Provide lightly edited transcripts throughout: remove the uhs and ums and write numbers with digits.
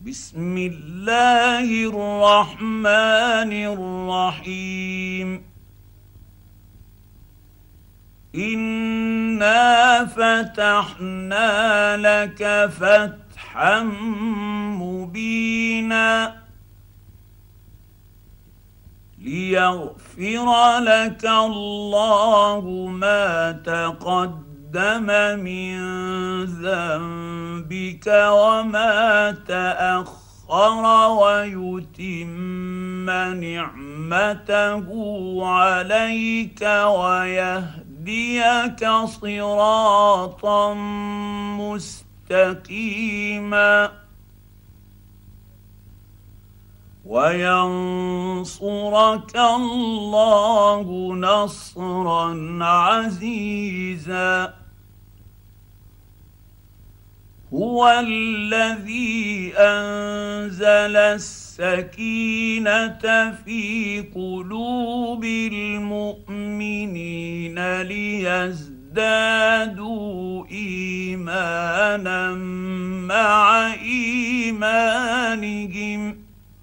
بسم الله الرحمن الرحيم. إنا فتحنا لك فتحا مبينا ليغفر لك الله ما تقدم من ذنبك وما تأخر ويتم نعمته عليك ويهديك صراطا مستقيما وينصرك الله نصرا عزيزا. هو الذي أنزل السكينة في قلوب المؤمنين ليزدادوا إيمانا مع إيمانهم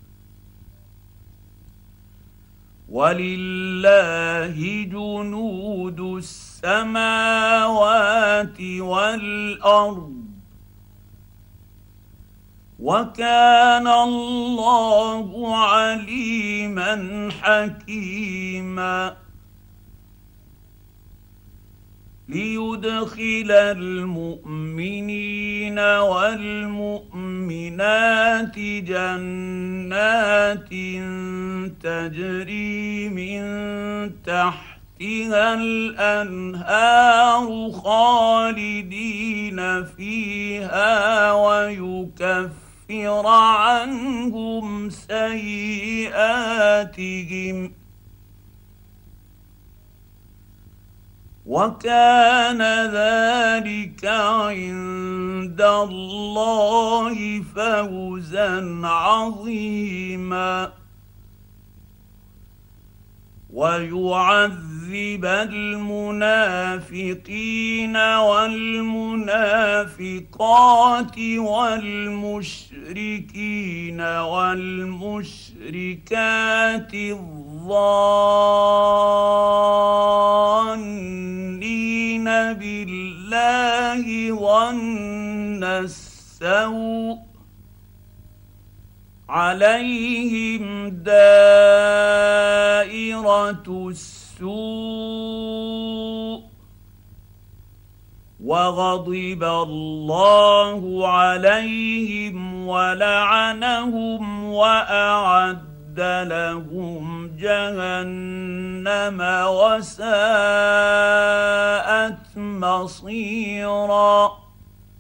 ولله جنود السماوات والأرض وكان الله عليما حكيما. ليدخل المؤمنين والمؤمنات جنات تجري من تحتها الأنهار خالدين فيها ويكفر عنهم سيئاتهم وكان ذلك عند الله فوزا عظيما. ويعذب المنافقين والمنافقات والمشركين والمشركات الظانين بالله ظن السوء عليهم دائرة السوء وغضب الله عليهم ولعنهم وأعد لهم جهنم وساءت مصيرا.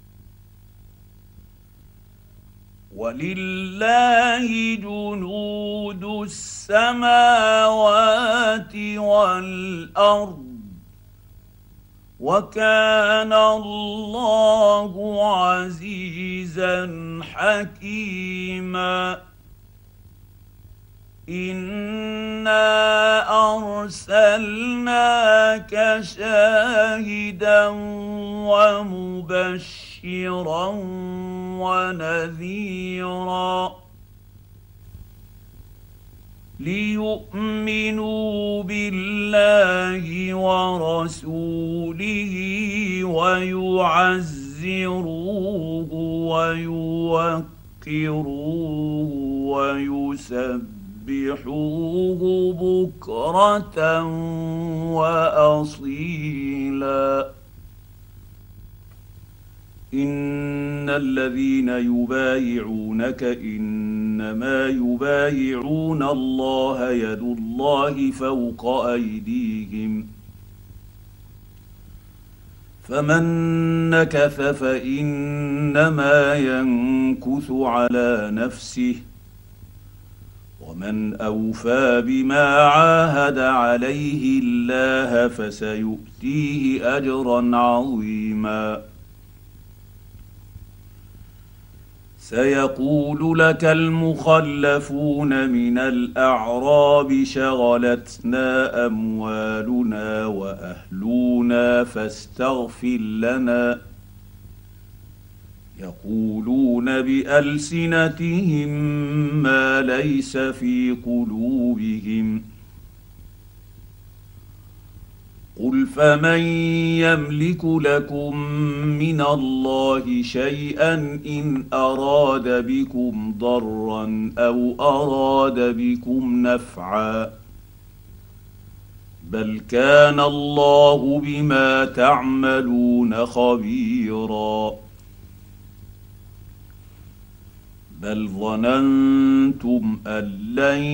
ولله جنود السماوات والأرض وكان الله عزيزا حكيما. إنا أرسلناك شاهدا ومبشرا ونذيرا ليؤمنوا بالله ورسوله ويعزروه ويوقروه ويسبحوه بكرة وأصيلا. إن الذين يبايعونك إنما يبايعون الله يد الله فوق أيديهم فمن نكث فإنما ينكث على نفسه ومن أوفى بما عاهد عليه الله فسيؤتيه أجرا عظيما. سيقول لك المخلفون من الأعراب شغلتنا أموالنا وأهلنا فاستغفر لنا يقولون بألسنتهم ما ليس في قلوبهم قل فمن يملك لكم من الله شيئا إن أراد بكم ضرا أو أراد بكم نفعا بل كان الله بما تعملون خبيرا بل ظننتم أن لن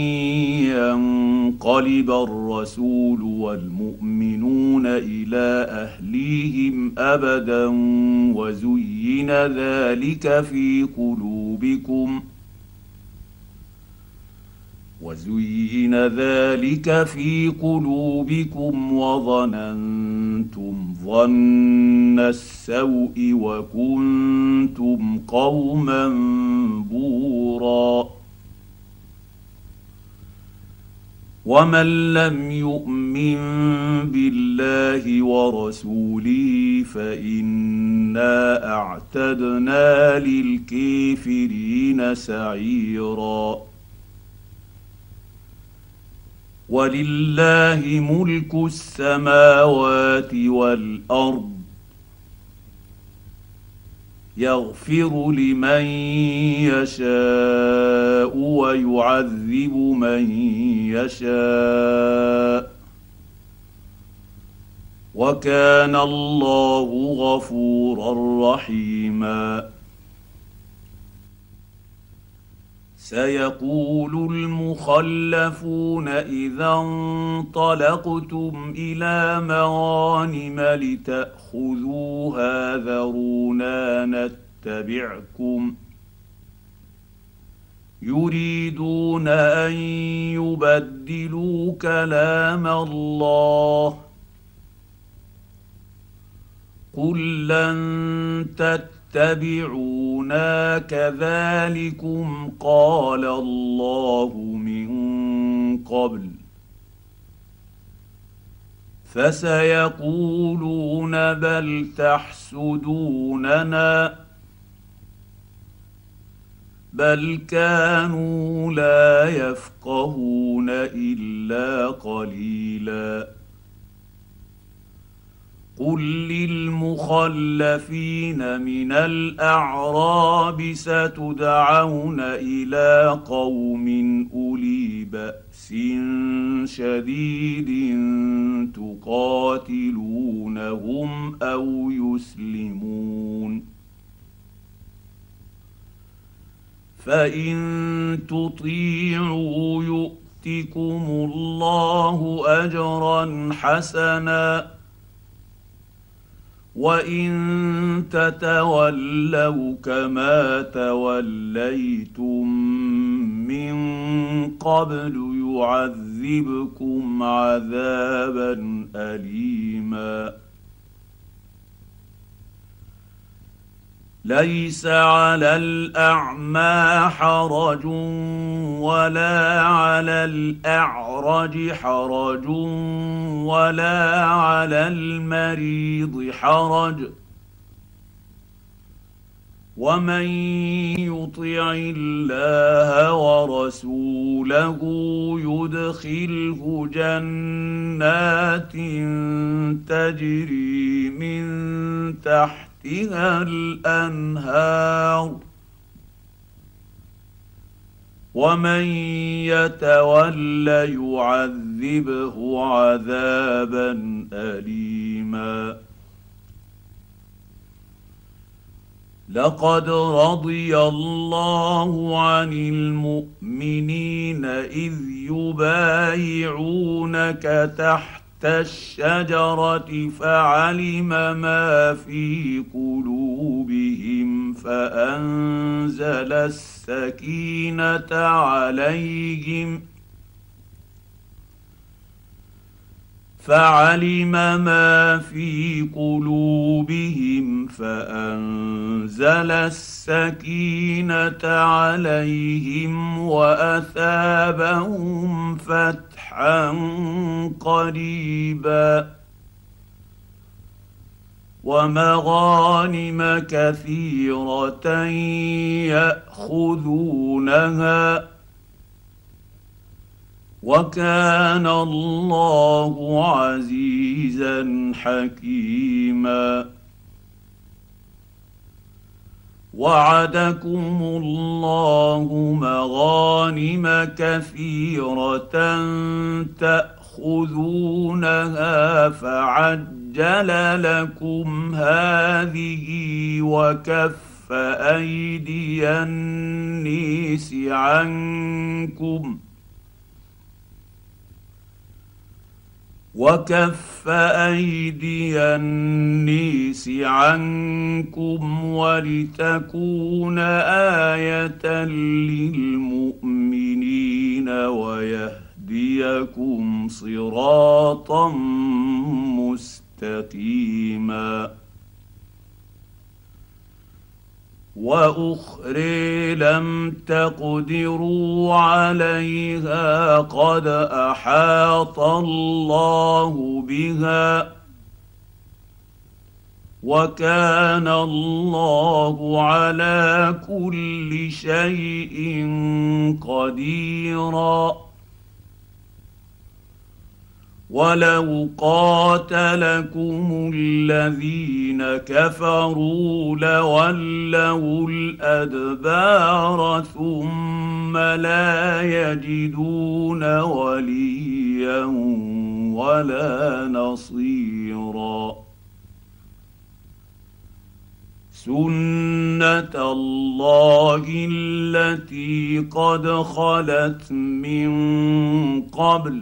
ينقلب الرسول والمؤمنون إلى أهليهم أبدا وزين ذلك في قلوبكم وظننتم ظن السوء وكنتم قوما بورا ومن لم يؤمن بالله ورسوله فإنا أعتدنا للكافرين سعيرا ولله ملك السماوات والأرض يغفر لمن يشاء ويعذب من يشاء وكان الله غفورا رحيما سيقول المخلفون إذا انطلقتم إلى مغانم لتأخذوها ذرونا نتبعكم يريدون أن يبدلوا كلام الله قل لن تتبعونا كذلكم قال الله من قبل فسيقولون بل تحسدوننا بل كانوا لا يفقهون إلا قليلا قل للمخلفين من الأعراب ستدعون إلى قوم أولي بأس شديد تقاتلونهم أو يسلمون فإن تطيعوا يؤتكم الله أجرا حسنا وإن تتولوا كما توليتم من قبل يعذبكم عذابا أليما ليس على الأعمى حرج ولا على الأعرج حرج ولا على المريض حرج ومن يطع الله ورسوله يدخله جنات تجري من تحتها الأنهار ومن يتول يعذبه عذابا أليما لقد رضي الله عن المؤمنين إذ يبايعونك تحت الشجرة فعلم ما في قلوبهم فأنزل السكينة عليهم فعلم ما في قلوبهم فأنزل السكينة عليهم وأثابهم فتحا قريبا ومغانم كثيره ياخذونها وكان الله عزيزا حكيما وعدكم الله مغانم كثيره تاخذونها فعجل لكم هذه وكف ايدي النيس عنكم ولتكون آية للمؤمنين ويهديكم صراطا مستقيما واخرى لم تقدروا عليها قد احاط الله بها وكان الله على كل شيء قديرا ولو قاتلكم الذين كفروا لولوا الادبار ثم لا يجدون وليا ولا نصيرا سنه الله التي قد خلت من قبل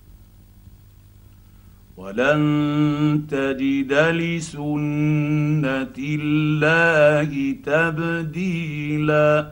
ولن تجد لسنه الله تبديلا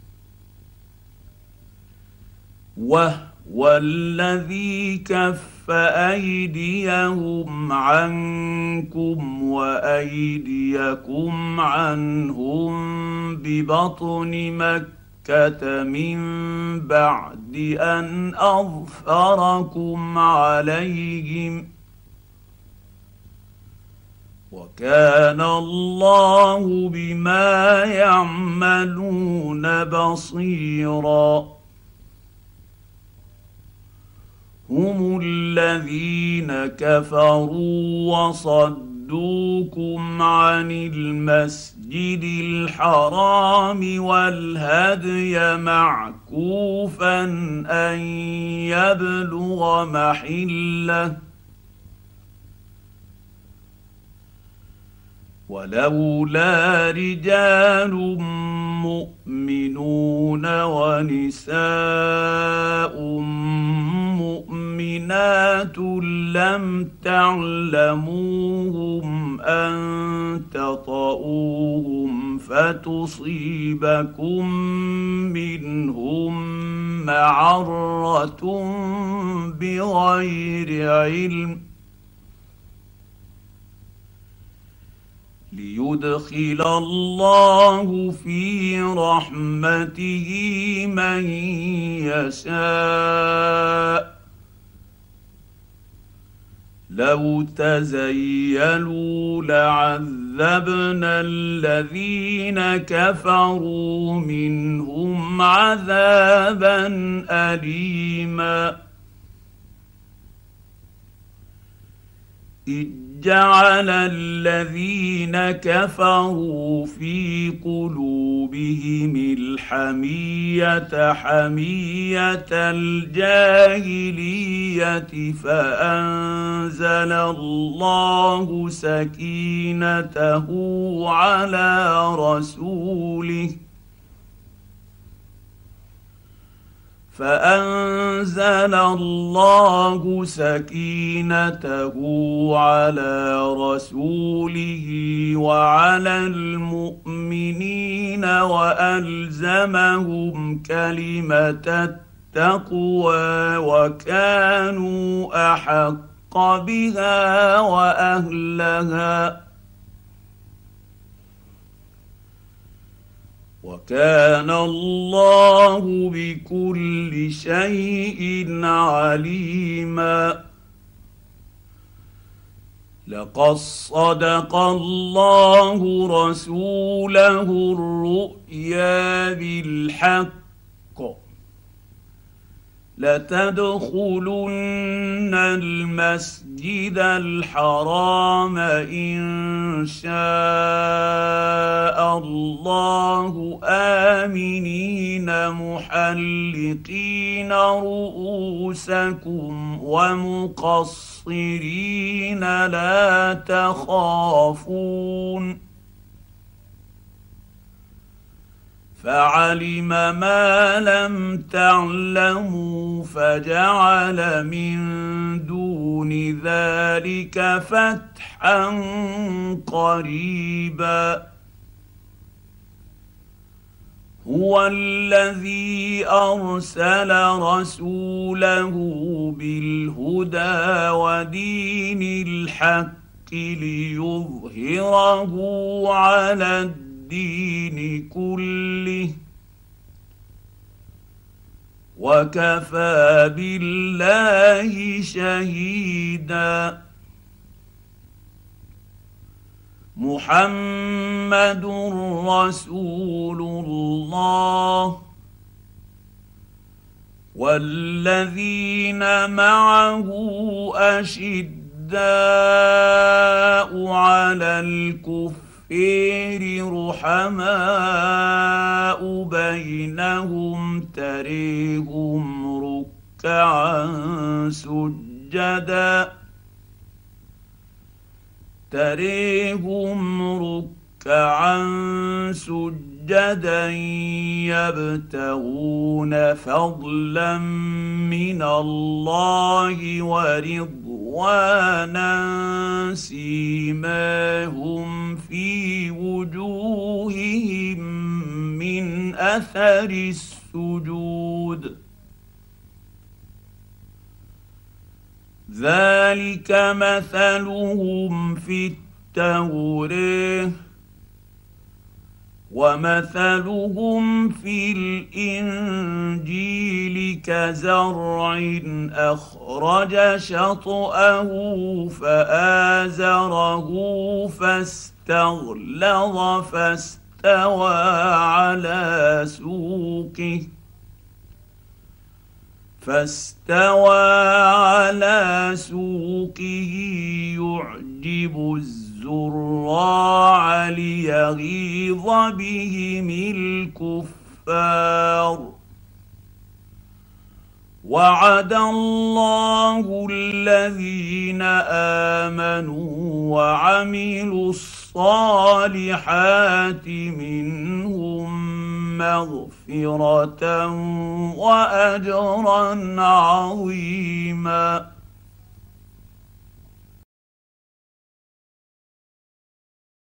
وهو الذي كف ايديهم عنكم وايديكم عنهم ببطن مكة من بعد ان اظفركم عليهم وكان الله بما يعملون بصيرا هم الذين كفروا وصدوكم عن المسجد الحرام والهدي معكوفا ان يبلغ محله ولولا رجال مؤمنون ونساء مؤمنات لم تعلموهم ان تطؤوهم فتصيبكم منهم معرة بغير علم ليدخل الله في رحمته من يشاء لو تزيلوا لعذبنا الذين كفروا منهم عذابا أليما جعل الذين كفروا في قلوبهم الحمية حمية الجاهلية فأنزل الله سكينته على رسوله فأنزل الله سكينته على رسوله وعلى المؤمنين وألزمهم كلمة التقوى وكانوا أحق بها وأهلها وكان الله بكل شيء عليما لقد صدق الله رسوله الرؤيا بالحق لتدخلن المسجد الحرام ان شاء الله امنين محلقين رؤوسكم ومقصرين لا تخافون فعلم ما لم تعلموا فجعل من دون ذلك فتحا قريبا هو الذي ارسل رسوله بالهدى ودين الحق ليظهره على الدين كله وكفى بالله شهيدا محمد رسول الله والذين معه اشداء على الكفر رحماء بينهم تريهم ركعا سجدا يبتغون فضلا من الله ورضوانا سيماهم في وجوههم من اثر السجود ذلك مثلهم في التوراه ومثلهم في الانجيل كزرع اخرج شطاه فازره فاستغلظ فاستوى على سوقه يعجب الزراع ليغيظ بهم الكفار وعد الله الذين امنوا وعملوا الصالحات منهم مغفرة واجرا عظيما